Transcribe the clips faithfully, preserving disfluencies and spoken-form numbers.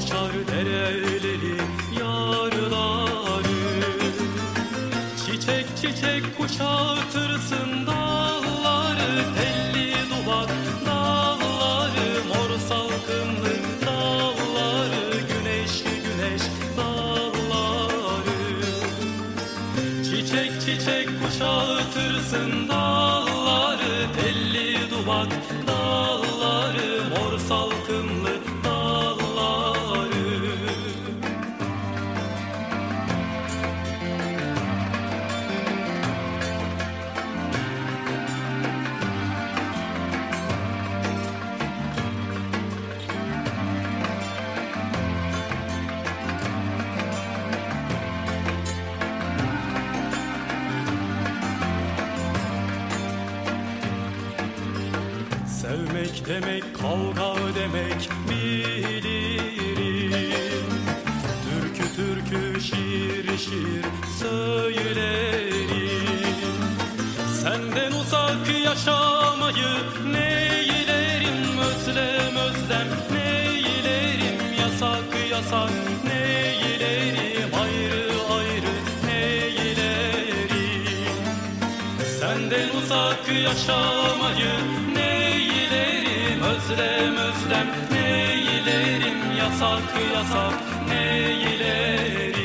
aşar dereleri, yarları. Çiçek çiçek kuşatırsın dalları, telli duvak dalları, mor salkımlı dalları, güneşli güneş dalları. Çiçek çiçek kuşatırsın dalları, telli duvak dalları, mor salkımlı dalları. Sevmek demek kavga demek bilirim. Türkü türkü şiir şiir söylerim. Senden uzak yaşamayı neylerim, özlem özlem neylerim, yasak yasak neylerim, ayrı ayrı neylerim. Senden uzak yaşamayı neylerim, özlem özlem neylerim, yasak yasak neylerim.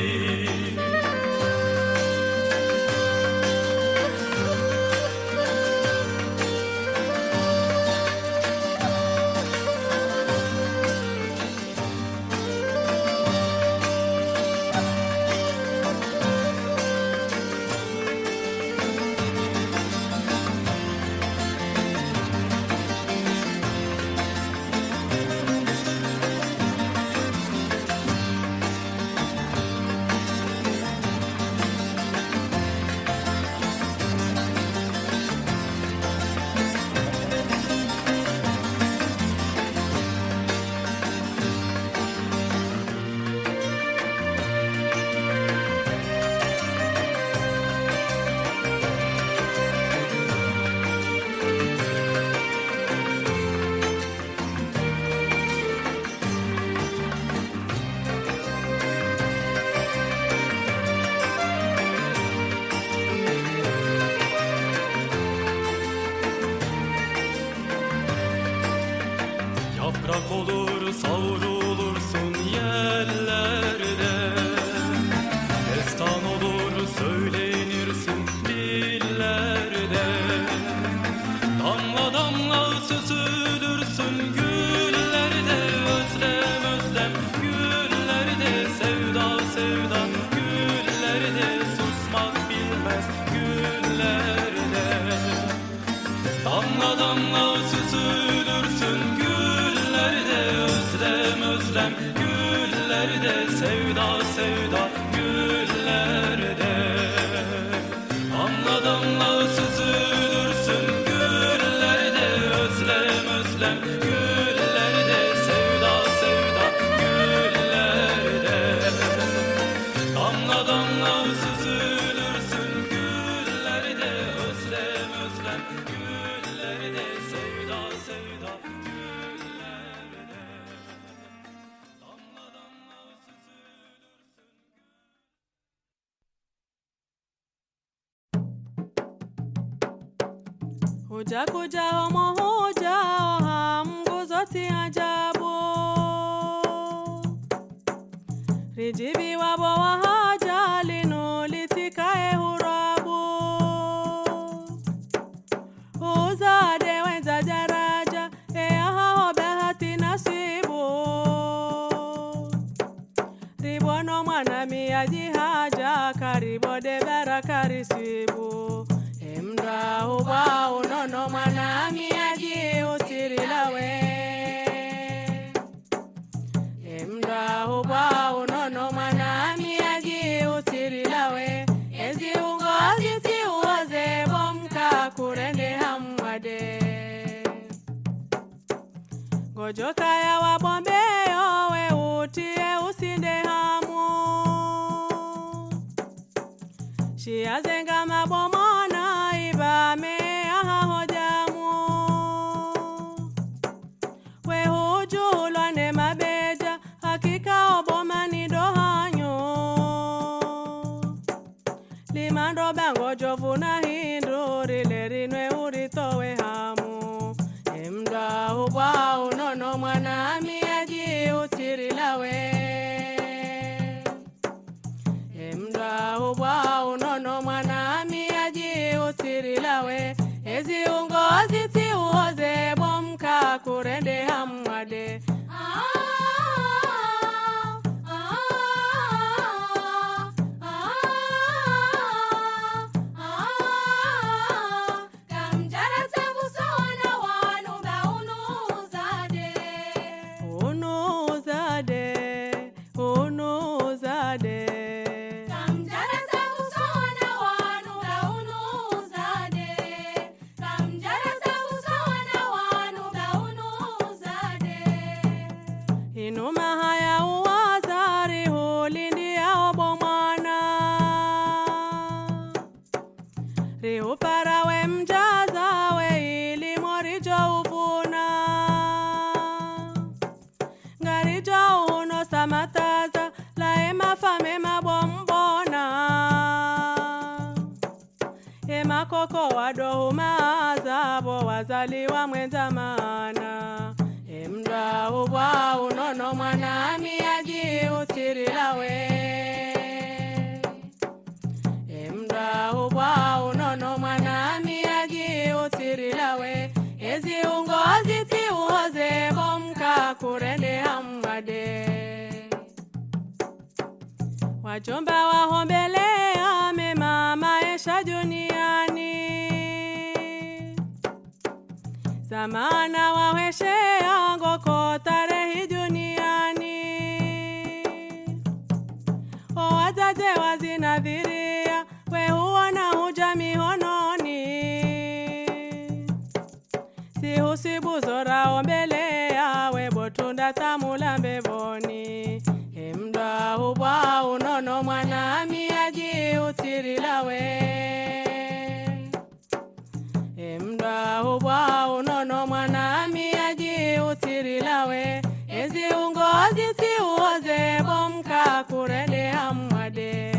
Yaprak olur savrulursun yerlerde, destan olur söylenirsin dillerde. Damla damla süzülürsün güllerde, özlem özlem güllerde, sevda sevda güllerde, susmak bilmez güllerde. Damla damla süzülürsün güllerde, özlem özlem güllerde, sevda sevda güllerde. Damla damla süzülürsün güllerde, özlem özlem güllerde, sevda sevda güllerde. Damla damla süzülürsün güllerde, özlem özlem güllerde, sevda sevda güllerde. Damla damla süzülürsün. Hoja koja homo hoja ham gozoti ajabu. Rijibi wabo wa haja lino litika e hurabu. Uza de wenza jaraja e aha hobe hati nasibu. Ribono mwana miyaji haja karibo de vera karisibu. Emra uba unono mwana miyaji usirilawe. Emra uba unono mwana miyaji usirilawe. Ezi ungozi si uwaze bomka kurende hamwade. Gojoka ya wabombe yowe utie usinde hamu. Shiazenga mabomona ibame aha hojamu. We hujulwa ne mabeja hakika bango jovuna hinduri lerinwe uritowe hamu emda ubwa unono mwana miaji utirilawe emda ubwa unono mwana miaji utirilawe ezi ungozi ti uoze bomka kurende hamade mataza la ema fame mabombona ema koko wado mazabo wazaliwa mwenza mana emda ubwa unono mwana miaji utirilawe emda ubwa unono mwana miaji utirilawe ezi ungozi ti uoze bomka kurende hamade wajomba wahombelea mema maisha duniani zamana waweshea ngoko tarehi duniani o wazaze wazinadhiria we huona huja mihononi si husibu zora ombelea we botunda tamula mbeboni emda ubwa unono mwana miaji utirilawe emda ubwa unono mwana miaji utirilawe ezi ungozi ti uoze bomka kurende hamade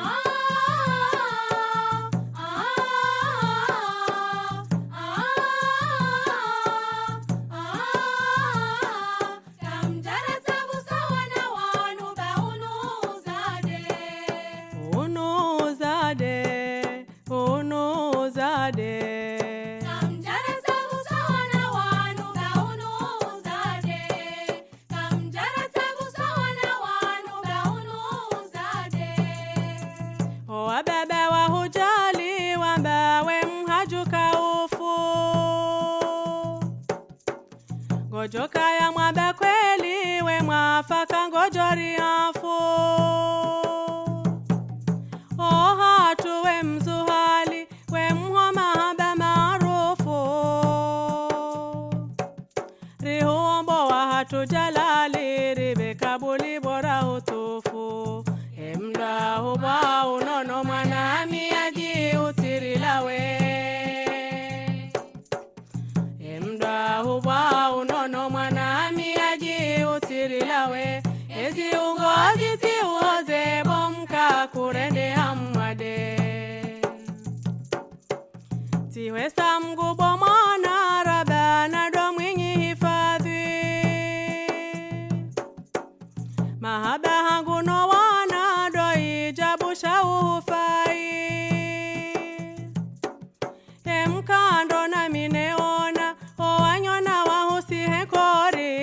wababa wa hujali wambawe mhajuka ufu ngojoka ya mwaba kweli we mwafaka ngojori afu oha tuwe mzuhali we mhoma haba marufu rihuombo wa hatu jalali ribe kabuli bora utufu emda ubwa unono mwana miaji utirilawe emda ubwa unono mwana miaji utirilawe ezi ungozi ti uoze bomka kurende hamade tiwesa mgubo mwana rabana do mwinyi hifadhi mahaba hangu no wana do ijabu shaufai emkando na mineona o wanyona wahusi hekori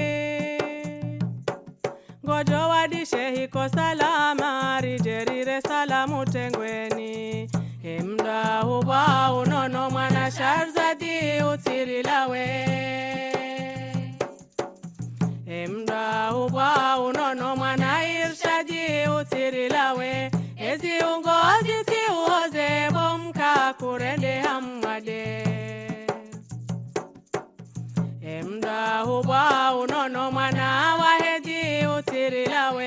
ngojo wadishe hiko salama rijerire salamu tengweni emda ubwa unono mwana sharzadi utirilawe emda ubwa unono mwana irshadi utirilawe ezi ungozi ti uoze bomka kurende hamade emda ubwa unono mwana wahedi utirilawe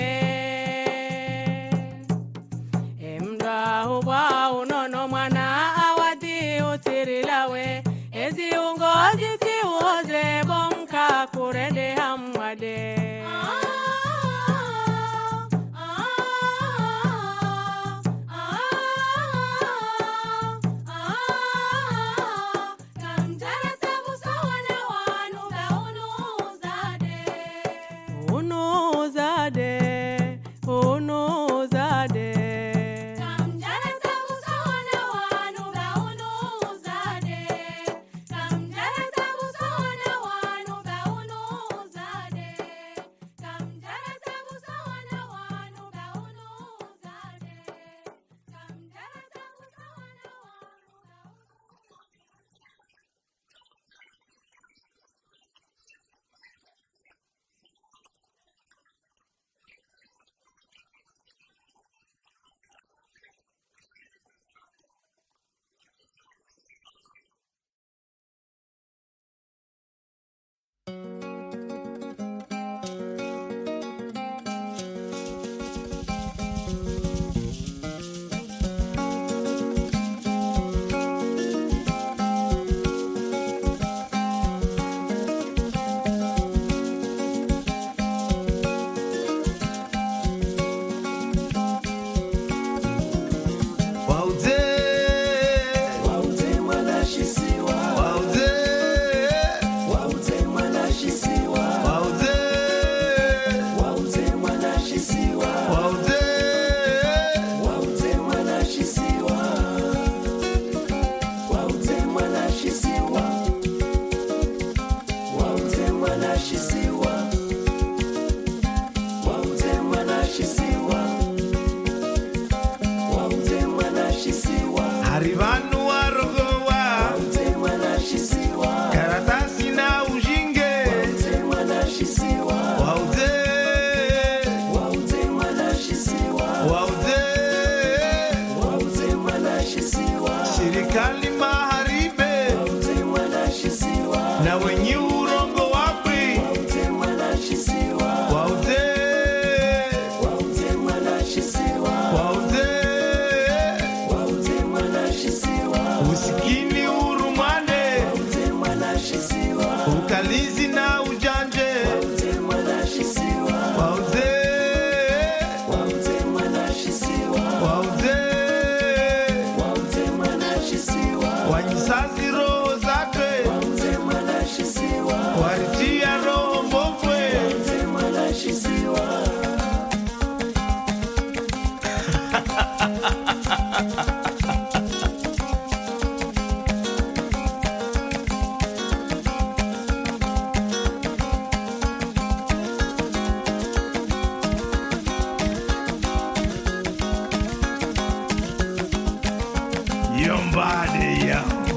emda ubwa unono mwana awadi utirilawe ezi ungozi ti uoze bomka kurende hamade mwanashisiwa wauze mwanashisiwa wauze mwanashisiwa hari vanu warogowa wauze mwanashisiwa karatasi na ujinge wauze mwanashisiwa wauze wauze mwanashisiwa wauze wauze mwanashisiwa serikali maharibe wauze mwanashisiwa na wenye urongo wapi wauze mwanashisiwa wauze wauze mwanashisiwa wauze wauze mwanashisiwa usikini urumane wauze mwanashisiwa ukalizi na ujanje wauze mwanashisiwa wauze wauze mwanashisiwa wauze wauze mwanashisiwa wanyisazi roho zake wauze mwanashisiwa waritia roho mbofwe wauze mwanashisiwa yombade yao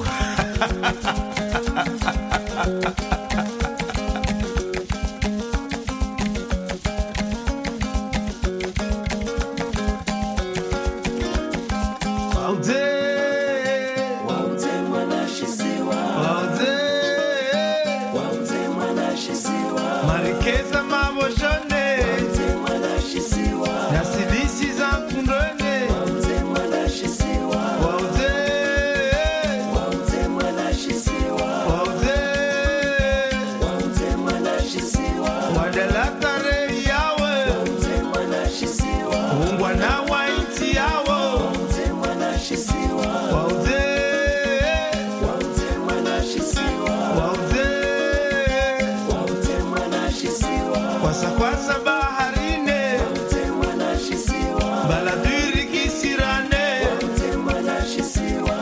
wauze wauze mwanashisiwa wauze wauze mwanashisiwa marikeza maboshone wauze mwanashisiwa na silisi za kundwene wauze mwanashisiwa wauze wauze mwanashisiwa wauze wauze mwanashisiwa wadalatare yawe wauze mwanashisiwa ungwa na waiti yawo wauze mwanashisiwa wauze wauze mwanashisiwa wauze wauze mwanashisiwa kwasakwasa baharine wauze mwanashisiwa baladwiri kisirane wauze mwanashisiwa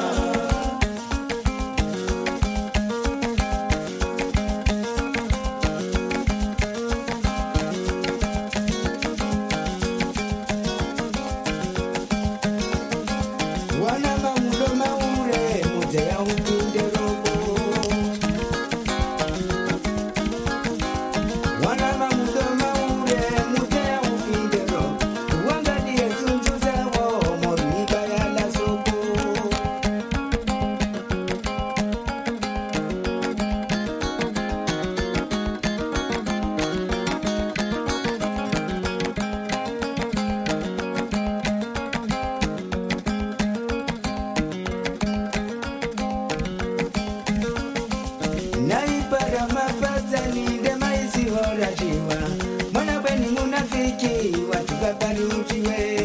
Wana mamudo maure muze ya upinde robo Wana mamudo maure muze ya upinde robo Uangalie zunzu zewo morunika ya la soko Naipara mapata ninde maisi horajiwa Mwana bweni munafiki watu kakani uchiwe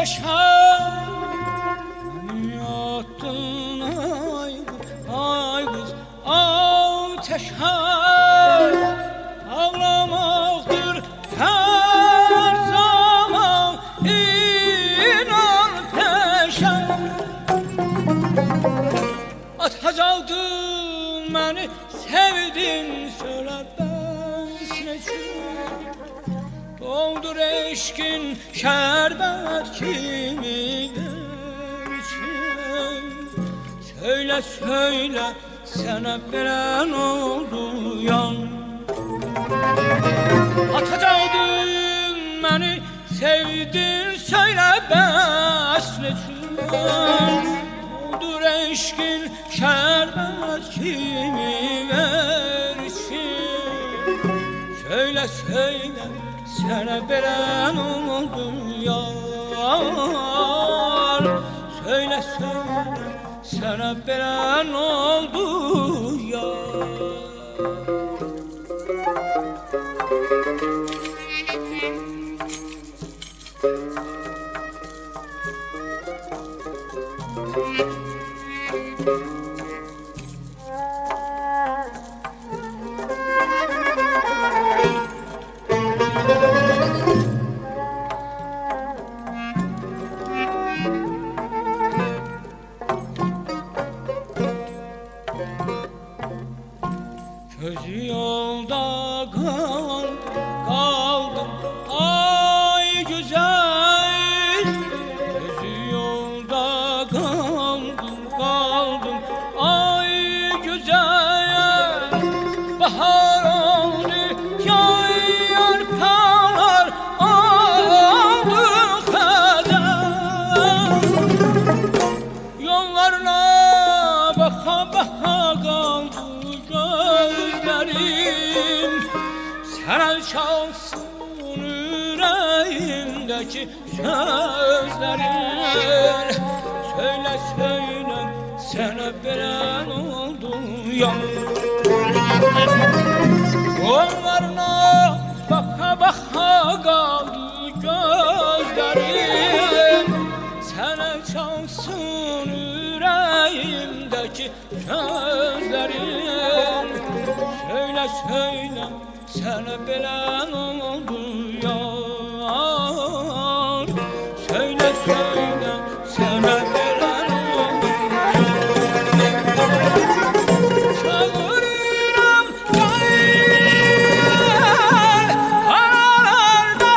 ateşe yattın ay ay kız ateşe ağlamaktır her zaman inan peşe atacaktın beni sevdin söyle ben seçim doldur eşkin şerbet kimi için söyle söyle sana veren oldu yan atacaktın beni sevdin söyle beslesin doldur eşkin şerbet kimi versin söyle söyle sana veren oldu yar söyle söyle sana veren oldu yar Gözü yolda kal, kaldım ay güzel gözü yolda kaldım kaldım ay güzel bahar oldu yay yarpalar aldı kader yollarına baka baka kaldı gözlerim sana çalsın yüreğimdeki sözlerin söyle söyle sana veren oldu ya yollarına baka baka kaldı gözlerim sana çalsın yüreğimdeki sözlerin söyle söyle sana veren oldu yar söyle söyle sana veren oldu çağırıram gel aralarda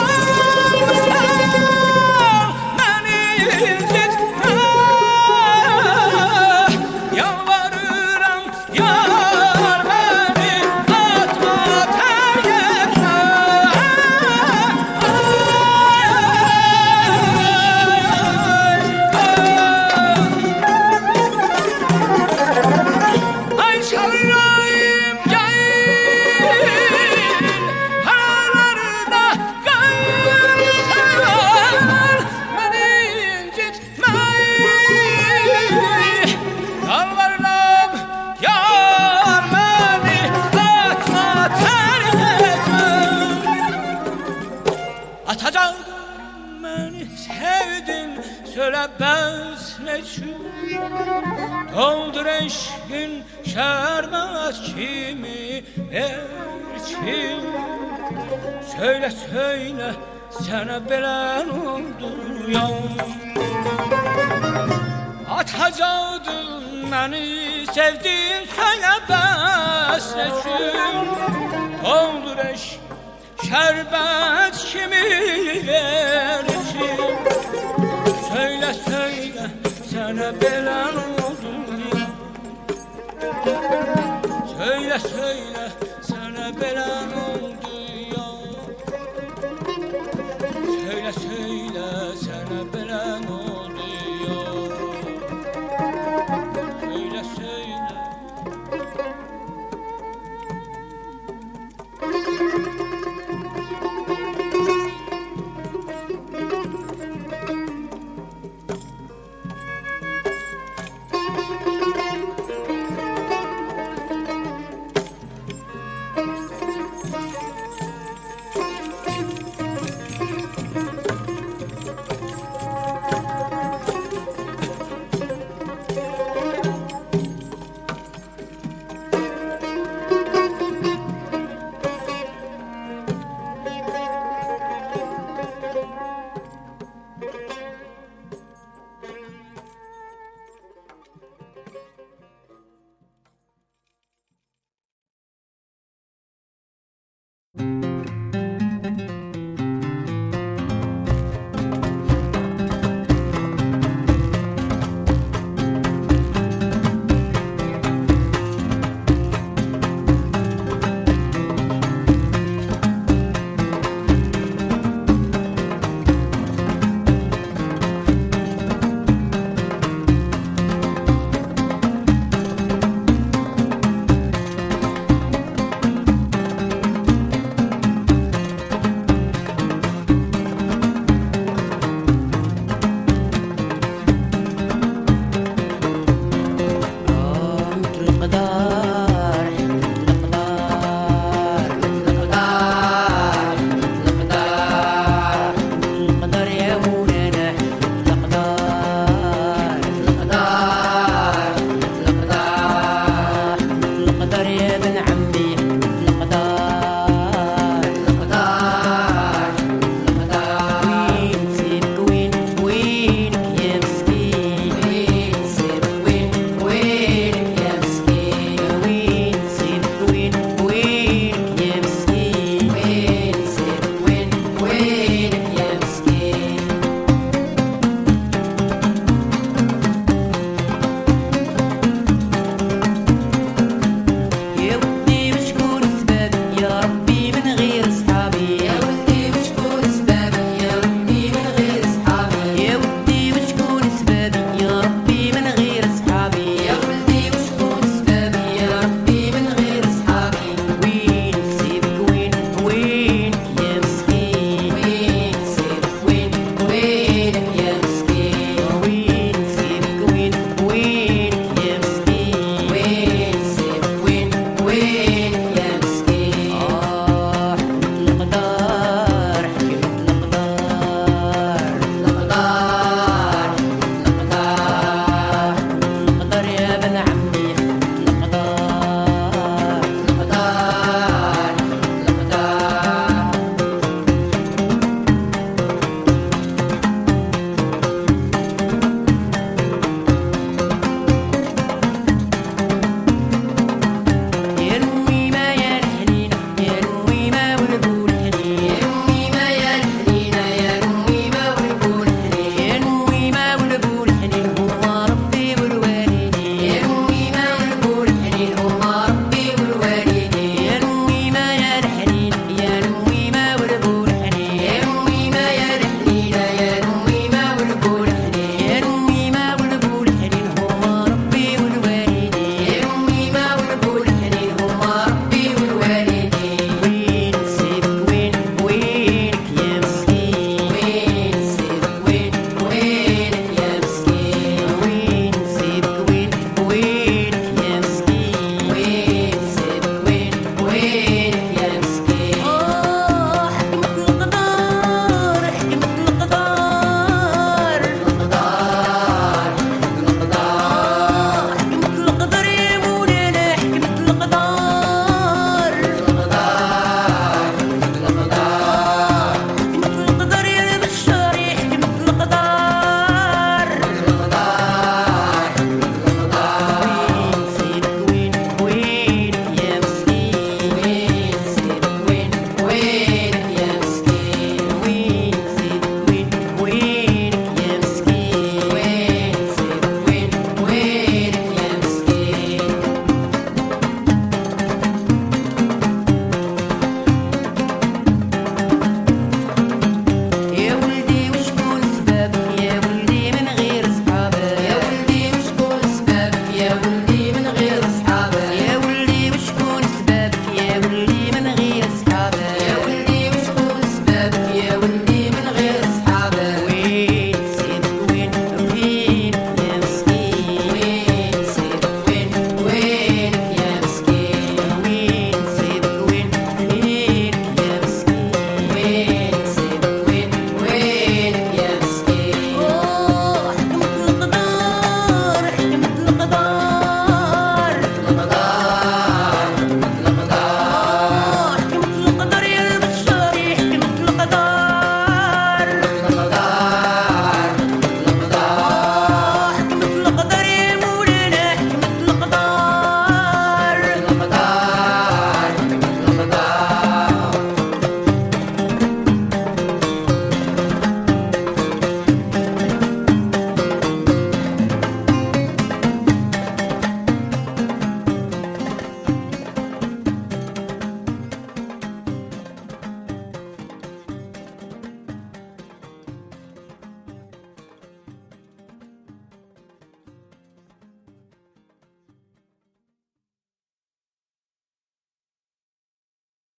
kalsam beni incitme yalvarırım yar beni atma terk etme ay çalırayım gel haralarda kalsam beni incitme yalvarırım yar beni atma terk etme atacaktın beni sevdin söyle besleçim doldur eşkin şerbet kimi verçim söyle söyle sana veren oldu ya atacaktın beni sevdin söyle besleçim doldur eşkin şerbet kimi verçim söyle söyle sana veren oldu ya söyle söyle sana veren oldu ya söyle söyle sana veren oldu ya söyle söyle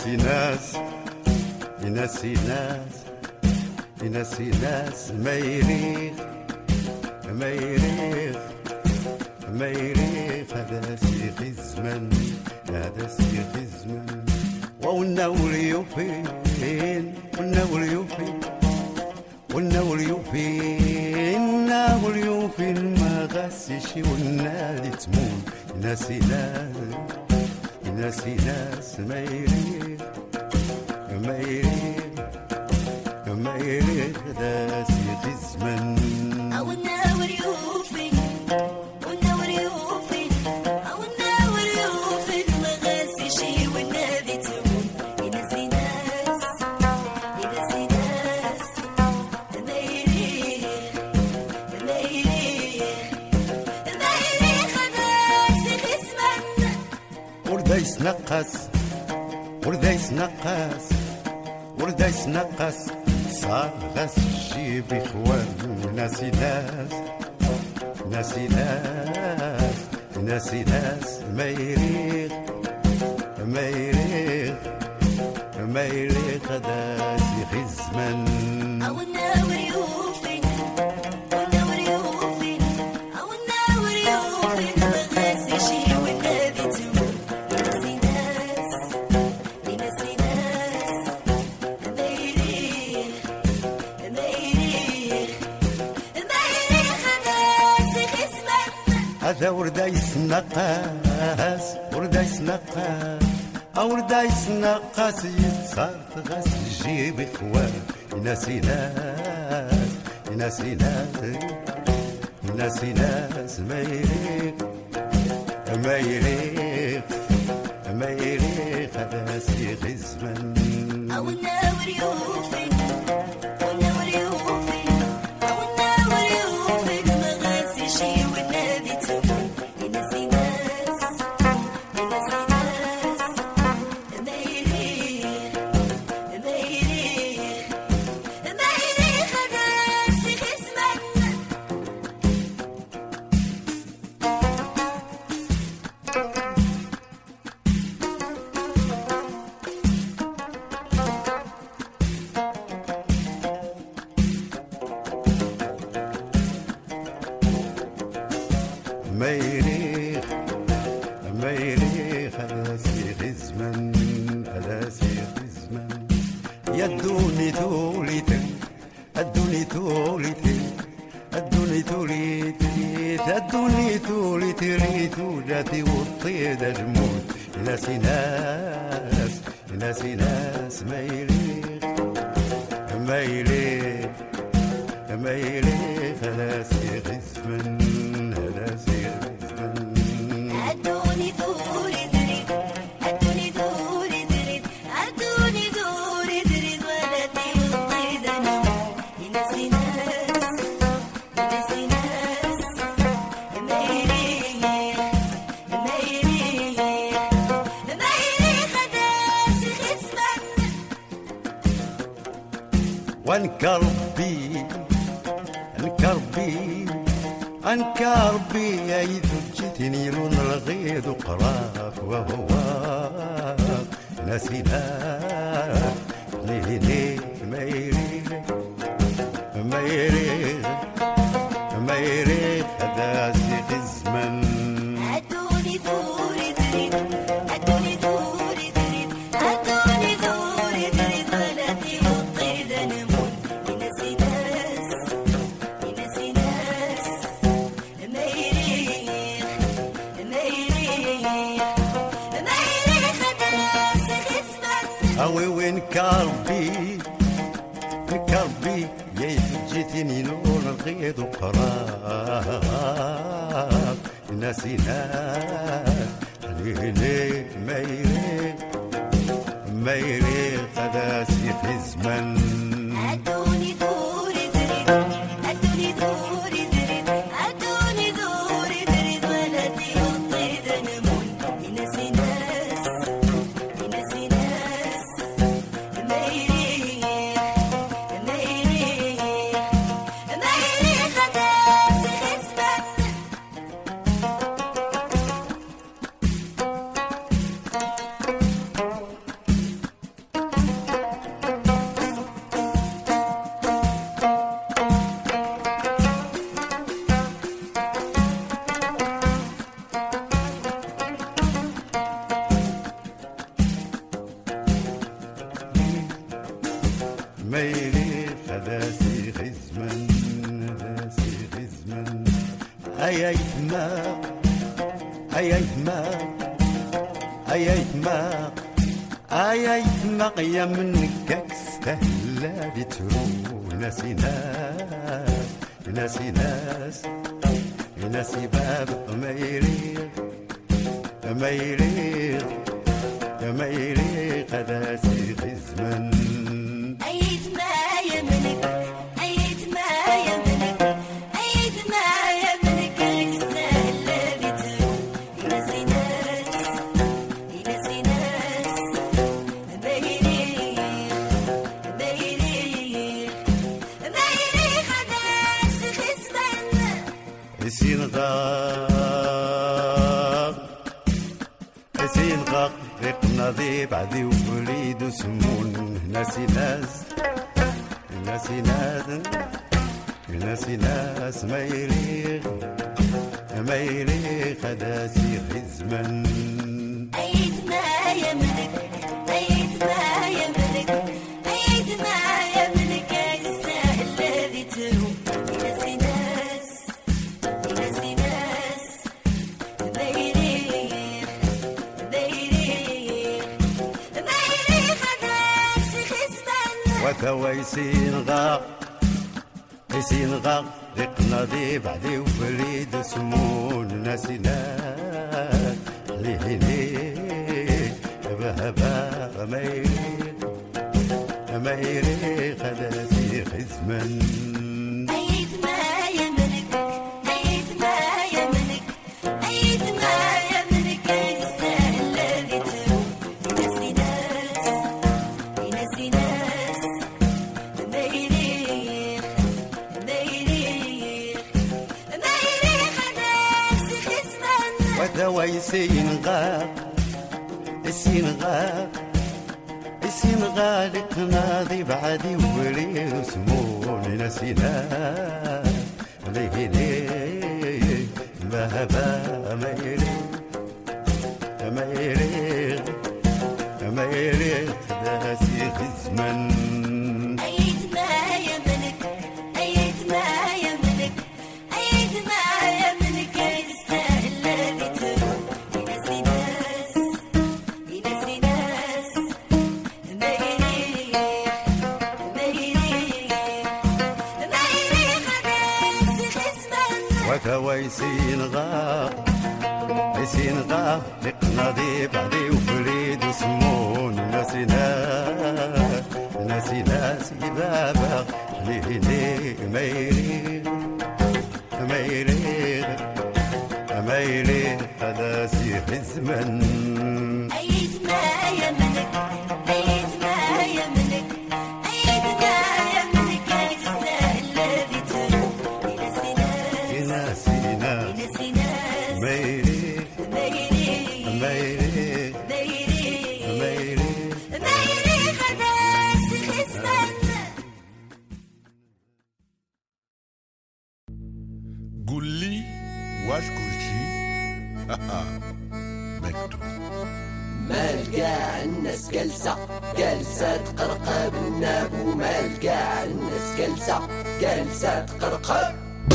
يناسي ناس يناسي ناس يناسي ناس ما يريخ ما يريخ ما يريخ هذا سيخ الزمن هذا سيخ الزمن والنور يوفين والنور يوفين والنور يوفين النور يوفين ما غسش والنادي تمون يناسي ناس يناسي ناس ما يريخ ما يريخ ما يريخ هذا سيخ الزمن والنور يوفين والنور يوفين والنور يوفين ما غاسش والنادي تمون يناسي ناس يناسي ناس ما يريخ ما يريخ ما يريخ هذا سيخ الزمن ورديس نقص ورديس نقص ورديس نقص صار غس الجيب إخوان ناسي ناس ناسي ناس ناسي ناس ما يريخ ما يريخ ما يريخ هذا سيخ الزمن والنور يوفين والنور يوفين والنور يوفين ما غاسش والنادي تمون يناسي ناس يناسي ناس ما يريخ ما يريخ ما يريخ هذا سيخ الزمن هذا ورديس نقاس ورديس نقاس ورديس نقاس يتصار غاس الجيب إخوان يناسي ناس يناسي ناس يناسي ناس ما يريخ ما يريخ ما يريخ هذا سيخ الزمن والنور يوفين والنور يوفين والنور يوفين ما غاسش والنادي تمون يناسي ناس يناسي ناس ما يريخ ما يريخ ما يريخ هذا سيخ الزمن ما يريخ ما يريخ هذا سيخ الزمن هذا سيخ الزمن يدوني توليت الدوني توليت الدوني توليت الدوني توليت ريت وجاتي والطيد الموت يناسي ناس يناسي ناس ما يريخ ما يريخ ما يريخ هذا سيخ الزمن هذا سيخ الزمن أدوني دوري دريد أدوني دوري دريد أدوني دوري دريد ولدي الطيد أنا يناسي ناس يناسي ناس ما يريخ ما يريخ ما يريخ هذا سيخ الزمن وانكربي انكربي انكربي يا جيتني لون الغيد وقراف وهو ناسي ناس ليه ليه ما يريخ ما يريخ ما يريخ هذا سيخ الزمن أدوني دوري دريد أدوني دوري دريد أدوني دوري دريد ولدي والطيد نمون يناسي ناس يناسي ناس ما يريخ ما يريخ ما يريخ هذا سيخ الزمن أوي وين كربي كربي يا جيتني لون الغيد وقراف ناسي ناس ليه ليه ما يريخ ما يريخ هذا سيخ الزمن أدوني دوري دريد أدوني دوري دريد أدوني دوري دريد ولدي والطيد نمون يناسي ناس يناسي ناس ما يريخ ما يريخ ما يريخ هذا سيخ الزمن غزمن ناسي غزمن أيايتما أيايتما أيايتما أيايتما يا منك استهلا بترو ناسي ناس ناسي ناس ناسي باب ما يريق ما يريق ما يريق هذا سي غزمن أيد ما يملك أيد ما يملك أيد ما يملك السهل بترو ينسي ناس ينسي ناس ما يريق ما يريق ما يريق هذا سي غزمن سينغاق سينغاق ريق نظيف بعدي وفريد وسمون ناسي ناس ناسي ناس ناسي ناس ما يريق ما يريق هذا سي غزمن أيد ما يملك أيد ما يملك أيد ما يملك السهل الذي تروم ينسي ناس ينسي ناس ما يريق ما يريق ما يريق هذا سي غزمن وثوي سينغاق سينغاق ريق نظيف بعدي وفريد وسمون ناسي ناس ليه ليه بهبا ما يريق ما يريق هذا سي غزمن أيد ما يملك أيد ما يملك أيد ما يملك السهل الذي تروم ينسي ناس ينسي ناس ما يريق ما يريق ما يريق هذا سي غزمن وثوي سينغاق سينغاق سينغاق ريق نظيف بعدي وفريد وسمون ناسي ناس ليه ليه بهبا ما يريق ما يريق ما يريق هذا سي غزمن أيد ما يملك أيد ما يملك أيد ما يملك السهل الذي تروم ينسي ناس ينسي ناس ما يريق ما يريق ما يريق هذا سي غزمن وثوي سينغاق سينغاق ريق نظيف بعدي وفريد وسمون ناسي ناس ناسي ناس بابا ليه ليه ما يريق ما يريق ما يريق هذا سي غزمن أيد ما يملك أيد ما يملك أيد ما يملك السهل الذي تروم ينسي ناس ناسي ناس ينسي ناس ما يريق ما يريق ما يريق ما يريق ما يريق ما يريق هذا سي غزمن قول لي واش كل شي مكتوب مال قاع الناس جلسة جلسة تقرقب الناب ومال قاع الناس جلسة جلسة تقرقب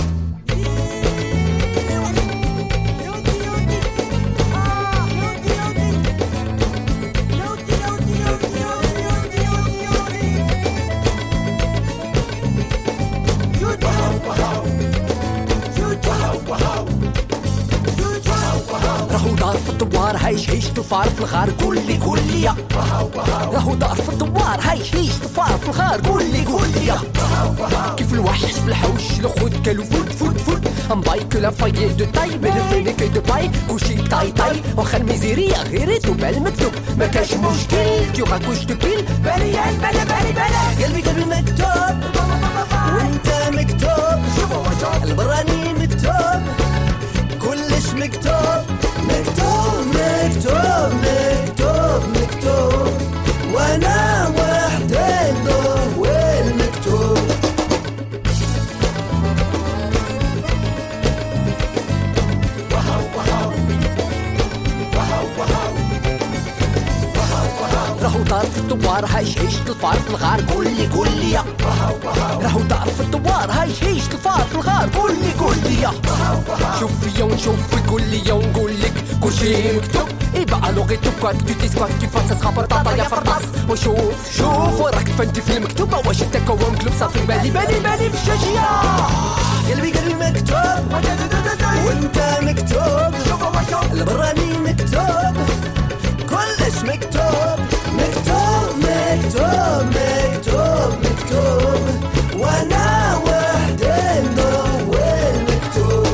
راهو دار في الدوار هايش هيش طفار في الغار قول لي قول لي راهو دار في الدوار هايش هيش طفار في الغار قول لي قول لي كيف الوحش في الحوش الخوت كالو فوت فوت فوت امبايك لا فايي دو تاي من الفينيك دو باي كلشي طاي طاي واخا الميزيريا غيريتو بالمكتوب ما كاش مشكل تي غاكوش تبيل بالي بالي بالي بالي قلبي قلبي مكتوب وانت مكتوب البراني مكتوب كلش مكتوب مكتوب مكتوب مكتوب مكتوب وانا وحدي له وين مكتوب وهو وهو وهو وهو راهو دار في الدوار هايش هيش الفار في الغار قول لي قول لي راهو دار في الدوار ونشوف ويقول لي ونقول لك كل شيء مكتوب يبقى لغيتو كواد كنتي سكوات كيفاش تسخى بطاطا يا فرطاس وشوف شوف وراك فانتي في المكتوبة واش انت كون مقلوب صافي بالي بالي بالي بالشاشية قلبي قلبي مكتوب وانت مكتوب البراني مكتوب كلش مكتوب مكتوب مكتوب مكتوب مكتوب وانا وحدي نضوي المكتوب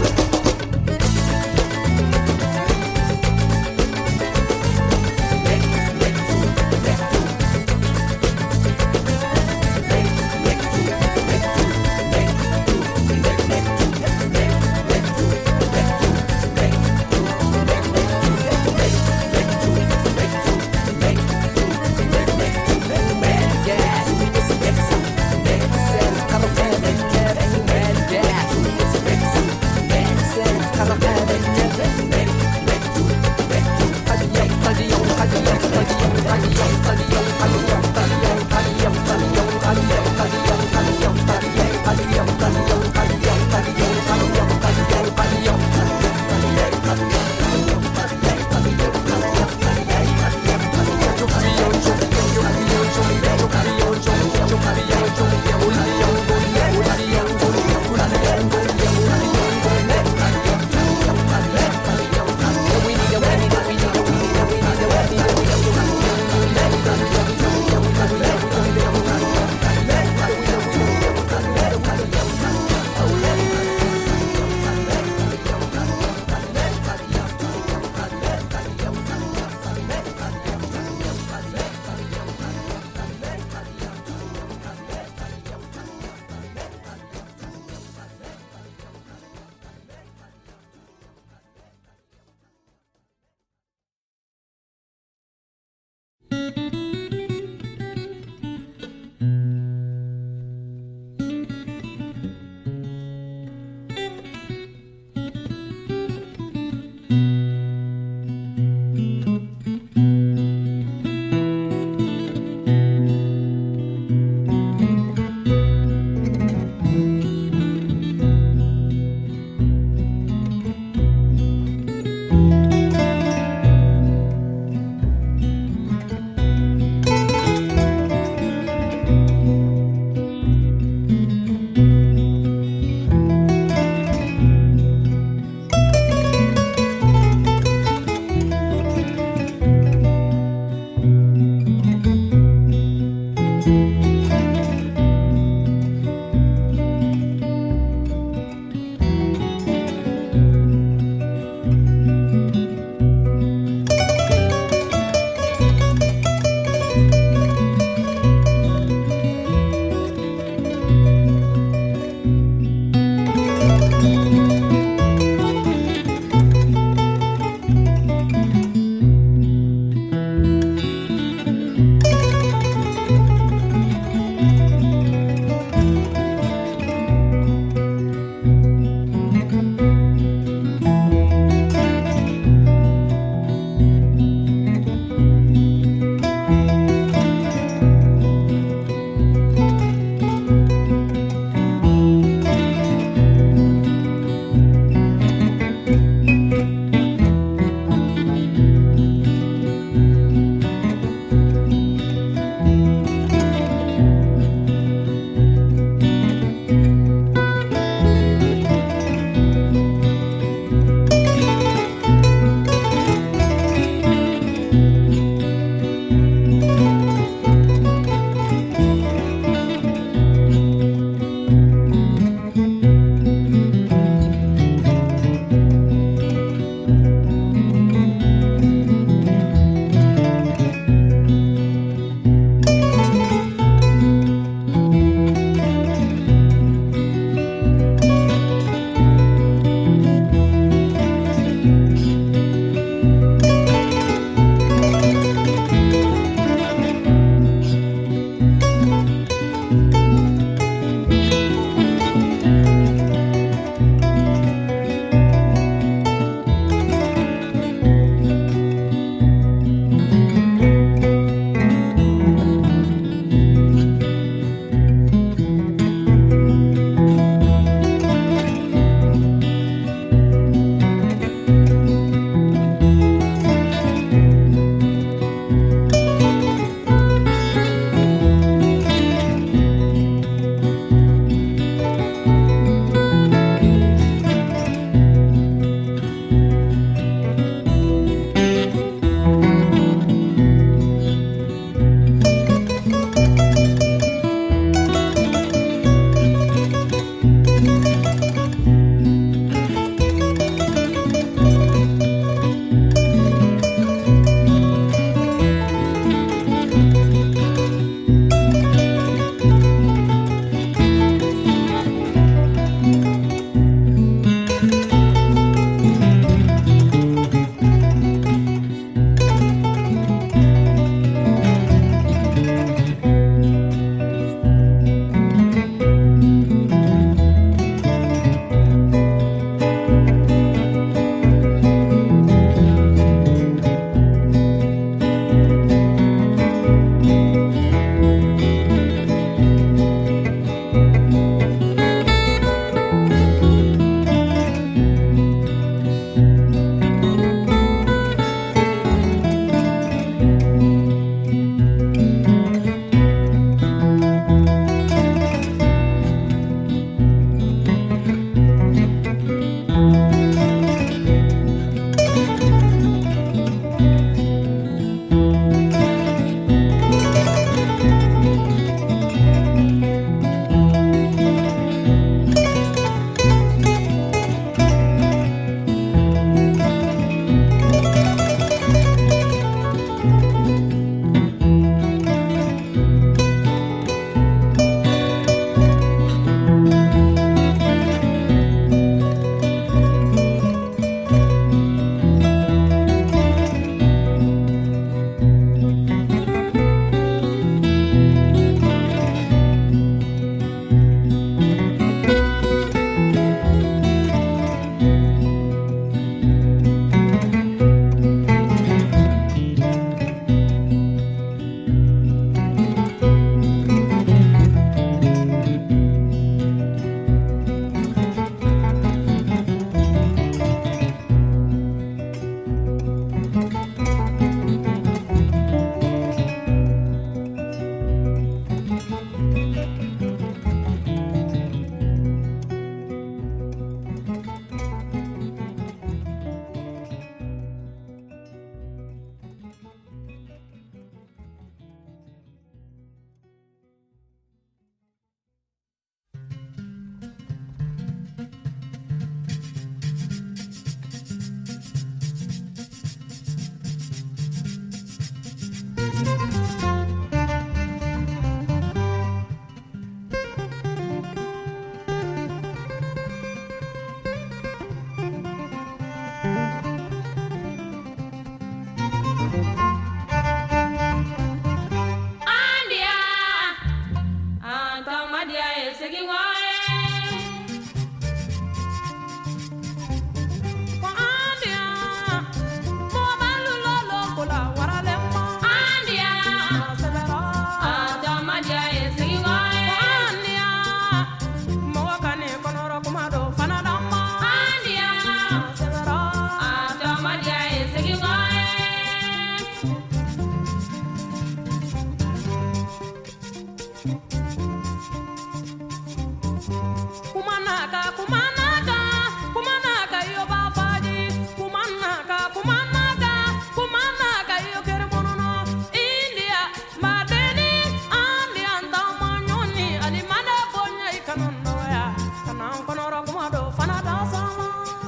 kumanaka kumanaka kumanaka yo bafaji kumanaka kumanaka kumanaka yo kermono India madeni andi antamanyoni alimada bonya ikanono ya kanan konoro kumado fanada sama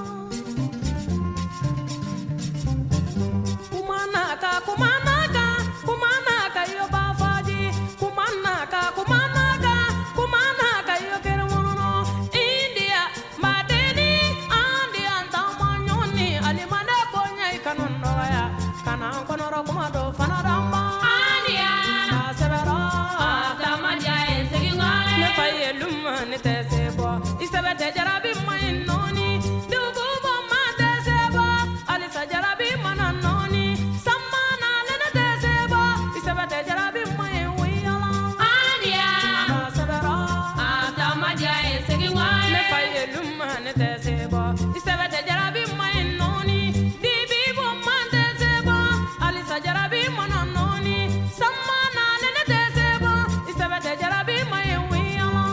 kumanaka kumanaka kumanaka yo bafaji kumanaka kumanaka kumanaka yo kermono India madeni andi antamanyoni alimada bonya ikanono ya kanan konoro kumado fanada ma Andia asebara atamaja esegingai ne faye lumma ne tesebo isebete jarabi mainoni dugu bomma tesebo alisa jarabi mananoni samana lene tesebo isebete jarabi mai wiyala Andia asebara atamaja esegingai ne faye lumma ne tesebo isebete jarabi mainoni dibi bomma tesebo alisa jarabi mananoni samana lene tesebo isebete jarabi mai wiyala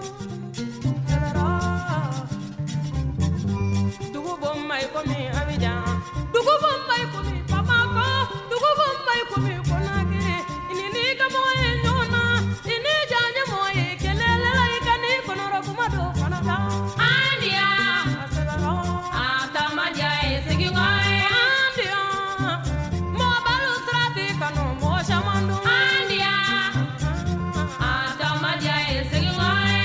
dugu bombay komi Abidjan dugu bombay komi Bamako dugu bombay komi Conakry inini kamo e nyona ini janye moye kelele la ikani konoro kumado fanada Andia asebaro atamaja esegingai Andia mo balu strati kano mo shamandu Andia atamaja esegingai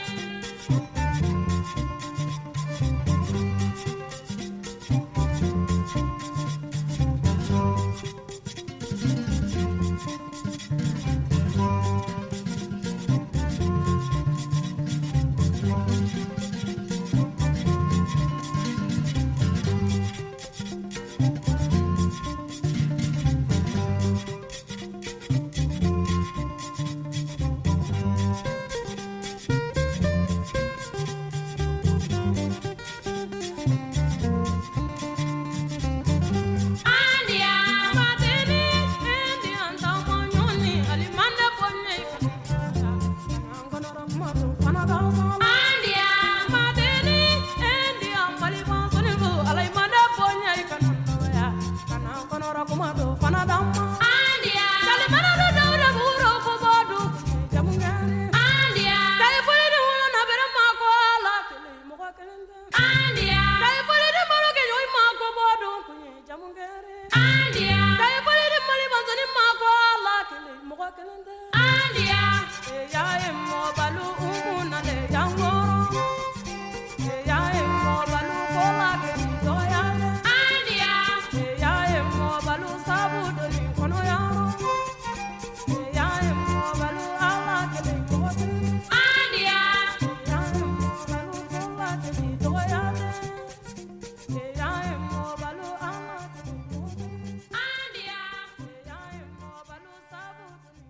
Andia madeni endi antamanyoni alimanda bonye konoro kumado fanada Andia madeni endi ambali basunibu alimanda bonye kanono ya kanan konoro kumado fanada Andia kalimana do dawda buro ko bodu jamungare Andia kay fulide wala na bere mako ala kele moko kelende Andia kay fulide maro ke yoy mako bodu kunye jamungare Andia kay fulide mali banzani mako ala kele moko kelende Andia e ya e mo balu umuna le jangoro e ya e mo balu kola ke do ya Andia e ya e mo balu sabu do ni kono ya e ya e mo balu ala kele moko kelende Andia e ya e mo balu kola ke do ya e ya e mo balu ala kele moko kelende Andia e ya e mo balu sabu do ni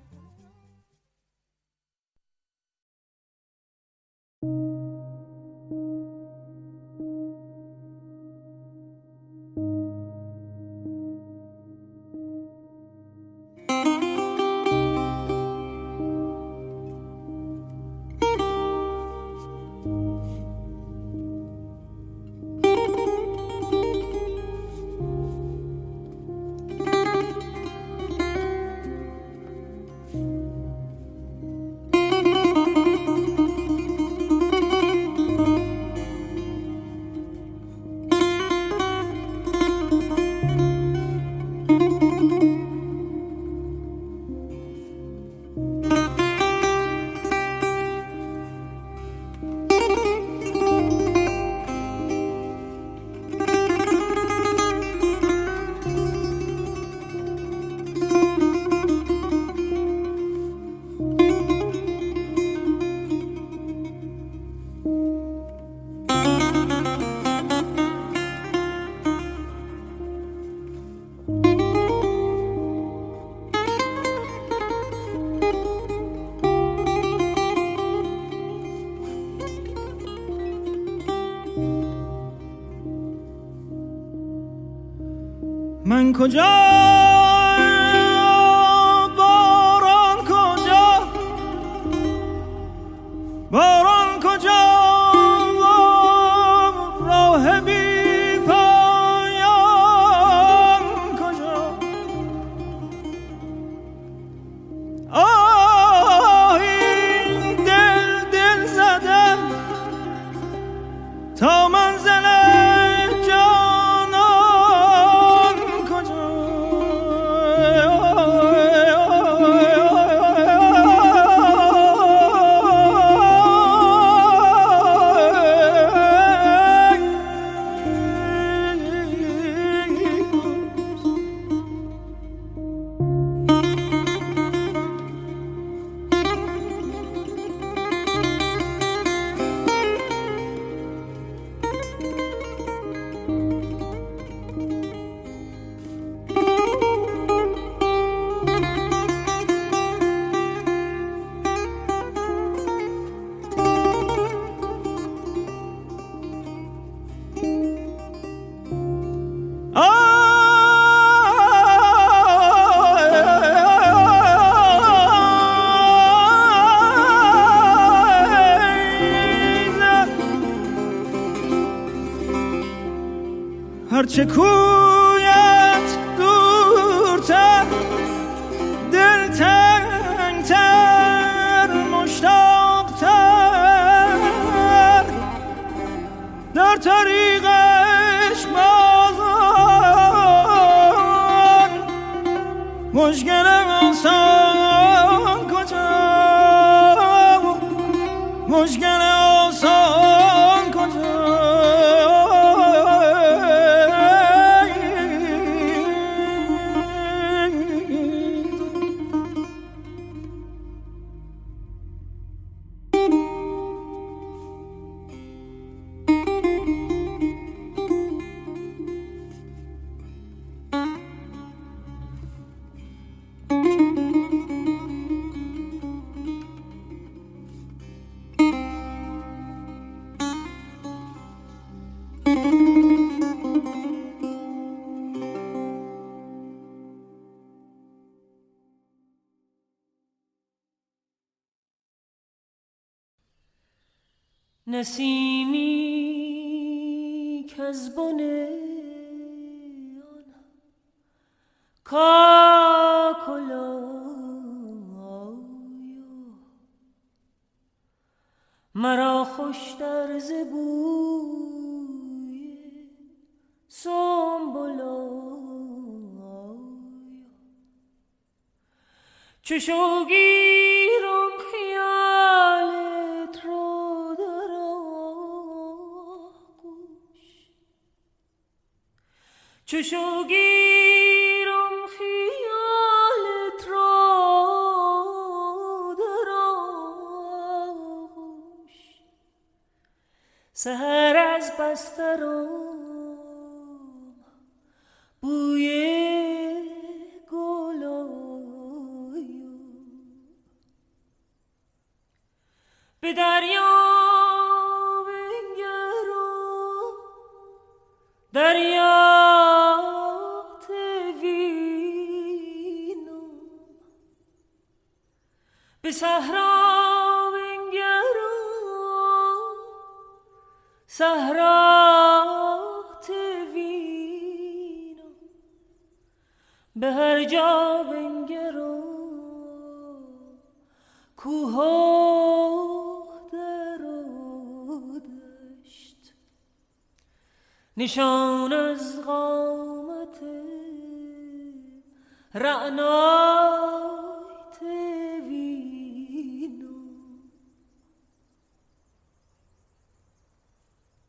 من کجا باران کجا باران کجا تا منزل جانان کجا هرچه کویت دورتر دل تنگتر مشتاقتر در طریقش بازان مشکل آسان کجا مشکل آسان کجا نسیمی که از بن آن کاکلای مرا خوش در زبوی سنبلای چو شوگیرم خیالت را چو شوگیرم خیالت را در آغوش سحر از بسترم بوی گلای به دریا بنگرم دریا به صحرا بنگرم صحرات وینم به هر جا بنگرم کوه و در و دشت نشان از قامت رعنا